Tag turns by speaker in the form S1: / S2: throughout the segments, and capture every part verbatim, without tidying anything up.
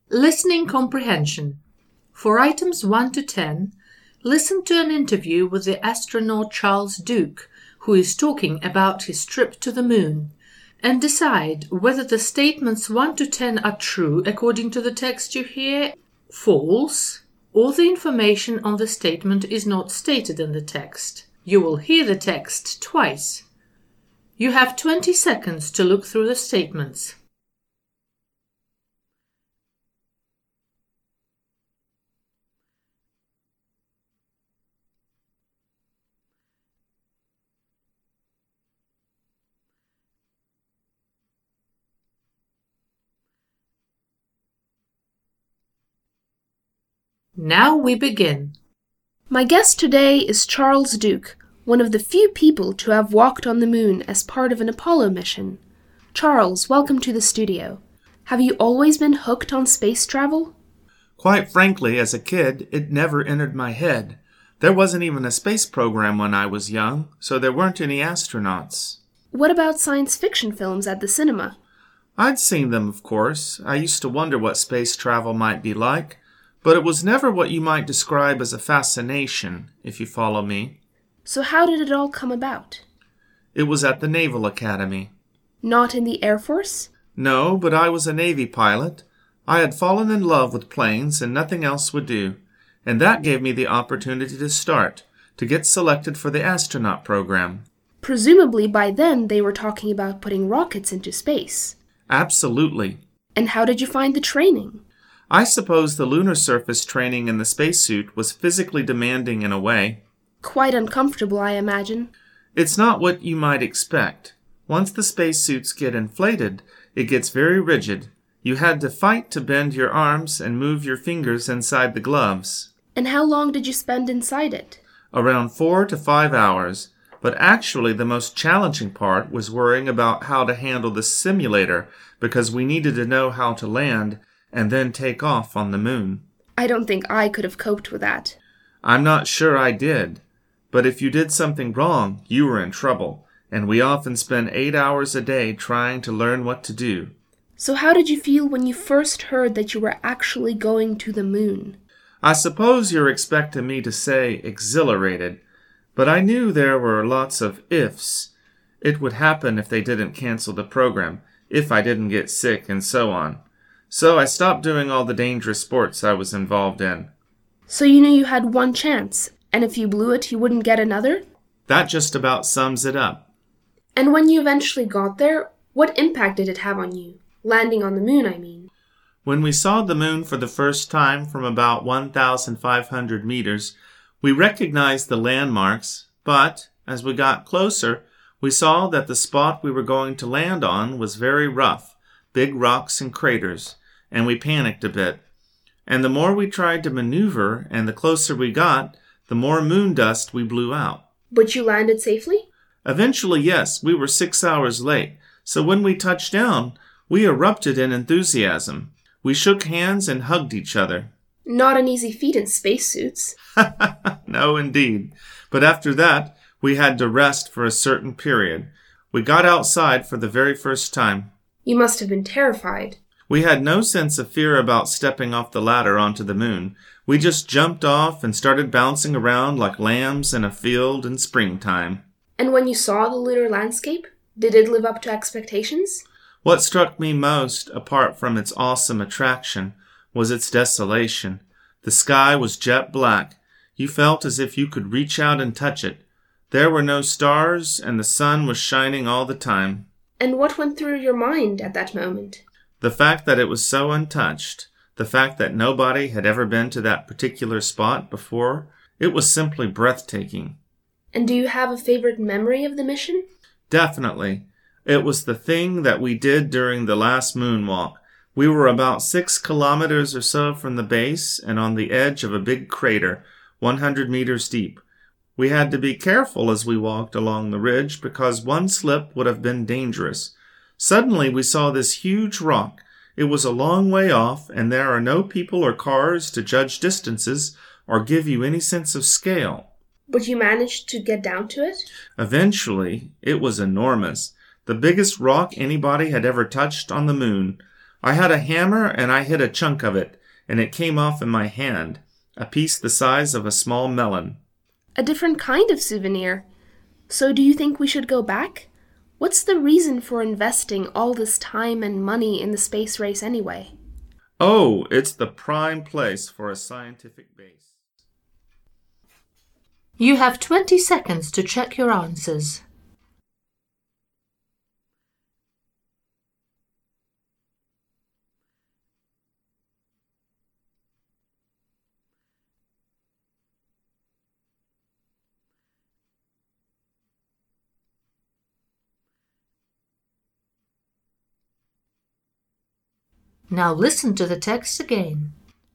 S1: Listening comprehension. For items one to ten, listen to an interview with the astronaut Charles Duke, who is talking about his trip to the moon, and decide whether the statements one to ten are true according to the text you hear, false, or the information on the statement is not stated in the text. You will hear the text twice. You have twenty seconds to look through the statements. Now we begin.
S2: My guest today is Charles Duke, one of the few people to have walked on the moon as part of an Apollo mission. Charles, welcome to the studio. Have you always been hooked on space travel?
S3: Quite frankly, as a kid, it never entered my head. There wasn't even a space program when I was young, so there weren't any astronauts.
S2: What about science fiction films at the cinema?
S3: I'd seen them, of course. I used to wonder what space travel might be like. But it was never what you might describe as a fascination, if you follow me.
S2: So how did it all come about?
S3: It was at the Naval Academy.
S2: Not in the Air Force?
S3: No, but I was a Navy pilot. I had fallen in love with planes and nothing else would do. And that gave me the opportunity to start, to get selected for the astronaut program.
S2: Presumably by then they were talking about putting rockets into space.
S3: Absolutely.
S2: And how did you find the training?
S3: I suppose the lunar surface training in the spacesuit was physically demanding in a way.
S2: Quite uncomfortable, I imagine.
S3: It's not what you might expect. Once the spacesuits get inflated, it gets very rigid. You had to fight to bend your arms and move your fingers inside the gloves.
S2: And how long did you spend inside it?
S3: Around four to five hours. But actually the most challenging part was worrying about how to handle the simulator, because we needed to know how to land and then take off on the moon.
S2: I don't think I could have coped with that.
S3: I'm not sure I did. But if you did something wrong, you were in trouble, and we often spent eight hours a day trying to learn what to do.
S2: So how did you feel when you first heard that you were actually going to the moon?
S3: I suppose you're expecting me to say exhilarated, but I knew there were lots of ifs. It would happen if they didn't cancel the program, if I didn't get sick, and so on. So I stopped doing all the dangerous sports I was involved in.
S2: So you knew you had one chance, and if you blew it, you wouldn't get another?
S3: That just about sums it up.
S2: And when you eventually got there, what impact did it have on you? Landing on the moon, I mean.
S3: When we saw the moon for the first time from about one thousand five hundred meters, we recognized the landmarks, but as we got closer, we saw that the spot we were going to land on was very rough, big rocks and craters, and we panicked a bit. And the more we tried to maneuver and the closer we got, the more moon dust we blew out.
S2: But you landed safely?
S3: Eventually, yes, we were six hours late, so when we touched down, we erupted in enthusiasm. We shook hands and hugged each other.
S2: Not an easy feat in spacesuits.
S3: No, indeed. But after that, we had to rest for a certain period. We got outside for the very first time.
S2: You must have been terrified.
S3: We had no sense of fear about stepping off the ladder onto the moon. We just jumped off and started bouncing around like lambs in a field in springtime.
S2: And when you saw the lunar landscape, did it live up to expectations?
S3: What struck me most, apart from its awesome attraction, was its desolation. The sky was jet black. You felt as if you could reach out and touch it. There were no stars, and the sun was shining all the time.
S2: And what went through your mind at that moment?
S3: The fact that it was so untouched, the fact that nobody had ever been to that particular spot before, it was simply breathtaking.
S2: And do you have a favorite memory of the mission?
S3: Definitely. It was the thing that we did during the last moonwalk. We were about six kilometers or so from the base and on the edge of a big crater, one hundred meters deep. We had to be careful as we walked along the ridge because one slip would have been dangerous. Suddenly we saw this huge rock. It was a long way off, and there are no people or cars to judge distances or give you any sense of scale.
S2: But you managed to get down to it?
S3: Eventually, it was enormous. The biggest rock anybody had ever touched on the moon. I had a hammer and I hit a chunk of it, and it came off in my hand, a piece the size of a small melon.
S2: A different kind of souvenir. So do you think we should go back? What's the reason for investing all this time and money in the space race anyway?
S3: Oh, it's the prime place for a scientific base.
S1: You have twenty seconds to check your answers. Now listen to the text again.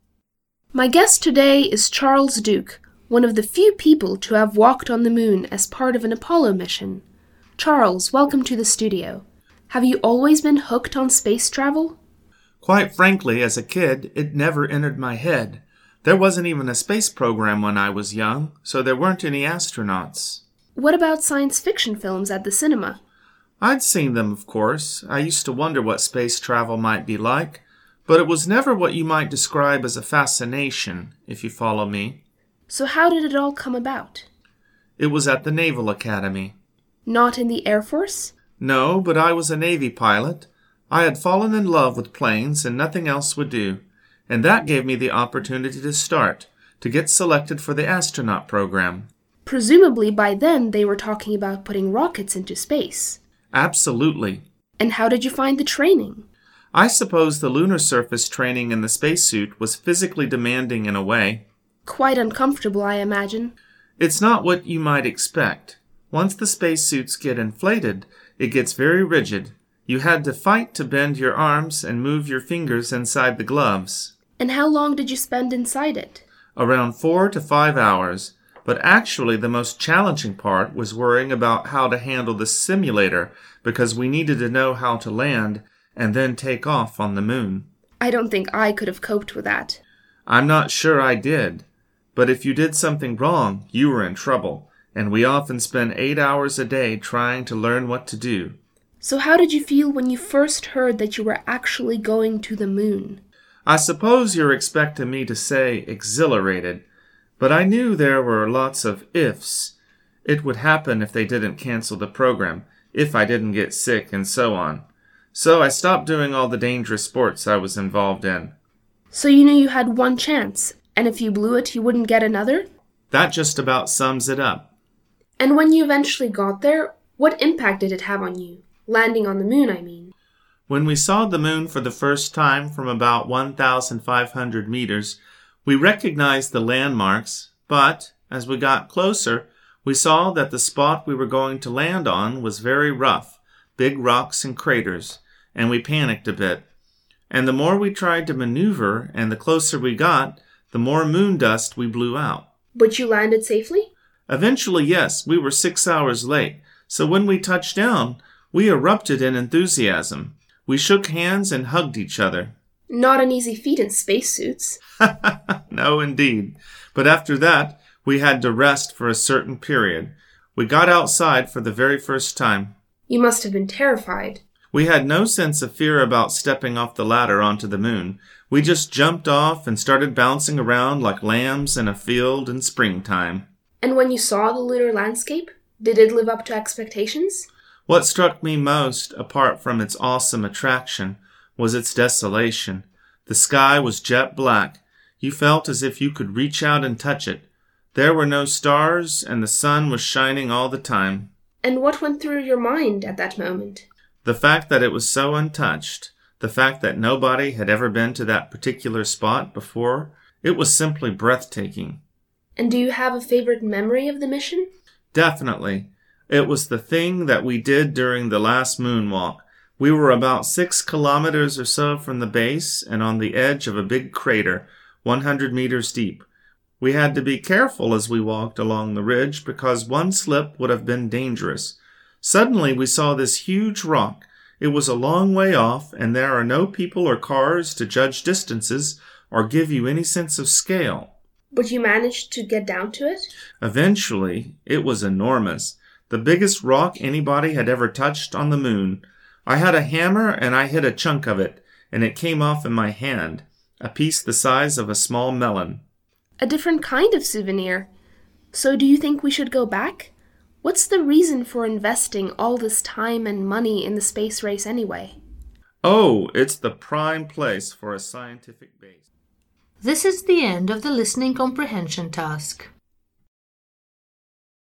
S2: My guest today is Charles Duke, one of the few people to have walked on the moon as part of an Apollo mission. Charles, welcome to the studio. Have you always been hooked on space travel?
S3: Quite frankly, as a kid, it never entered my head. There wasn't even a space program when I was young, so there weren't any astronauts.
S2: What about science fiction films at the cinema?
S3: I'd seen them, of course. I used to wonder what space travel might be like, but it was never what you might describe as a fascination, if you follow me.
S2: So how did it all come about?
S3: It was at the Naval Academy.
S2: Not in the Air Force?
S3: No, but I was a Navy pilot. I had fallen in love with planes and nothing else would do, and that gave me the opportunity to start, to get selected for the astronaut program.
S2: Presumably by then they were talking about putting rockets into space.
S3: Absolutely.
S2: And how did you find the training?
S3: I suppose the lunar surface training in the spacesuit was physically demanding in a way.
S2: Quite uncomfortable, I imagine.
S3: It's not what you might expect. Once the spacesuits get inflated, it gets very rigid. You had to fight to bend your arms and move your fingers inside the gloves.
S2: And how long did you spend inside it?
S3: Around four to five hours. But actually the most challenging part was worrying about how to handle the simulator, because we needed to know how to land and then take off on the moon.
S2: I don't think I could have coped with that.
S3: I'm not sure I did. But if you did something wrong, you were in trouble, and we often spent eight hours a day trying to learn what to do.
S2: So how did you feel when you first heard that you were actually going to the moon?
S3: I suppose you're expecting me to say exhilarated. But I knew there were lots of ifs. It would happen if they didn't cancel the program, if I didn't get sick, and so on. So I stopped doing all the dangerous sports I was involved in.
S2: So you knew you had one chance, and if you blew it, you wouldn't get another?
S3: That just about sums it up.
S2: And when you eventually got there, what impact did it have on you? Landing on the moon, I mean.
S3: When we saw the moon for the first time from about one thousand five hundred meters, we recognized the landmarks, but as we got closer, we saw that the spot we were going to land on was very rough, big rocks and craters, and we panicked a bit. And the more we tried to maneuver and the closer we got, the more moon dust we blew out.
S2: But you landed safely?
S3: Eventually, yes, we were six hours late, so when we touched down, we erupted in enthusiasm. We shook hands and hugged each other.
S2: Not an easy feat in spacesuits.
S3: No, indeed. But after that, we had to rest for a certain period. We got outside for the very first time.
S2: You must have been terrified.
S3: We had no sense of fear about stepping off the ladder onto the moon. We just jumped off and started bouncing around like lambs in a field in springtime.
S2: And when you saw the lunar landscape, did it live up to expectations?
S3: What struck me most, apart from its awesome attraction, was its desolation. The sky was jet black. You felt as if you could reach out and touch it. There were no stars, and the sun was shining all the time.
S2: And what went through your mind at that moment?
S3: The fact that it was so untouched, the fact that nobody had ever been to that particular spot before, it was simply breathtaking.
S2: And do you have a favorite memory of the mission?
S3: Definitely. It was the thing that we did during the last moonwalk. We were about six kilometers or so from the base and on the edge of a big crater, one hundred meters deep. We had to be careful as we walked along the ridge because one slip would have been dangerous. Suddenly we saw this huge rock. It was a long way off, and there are no people or cars to judge distances or give you any sense of scale.
S2: But you managed to get down to it?
S3: Eventually, it was enormous. The biggest rock anybody had ever touched on the moon. I had a hammer and I hit a chunk of it, and it came off in my hand, a piece the size of a small melon.
S2: A different kind of souvenir. So do you think we should go back? What's the reason for investing all this time and money in the space race anyway?
S3: Oh, it's the prime place for a scientific base.
S1: This is the end of the listening comprehension task.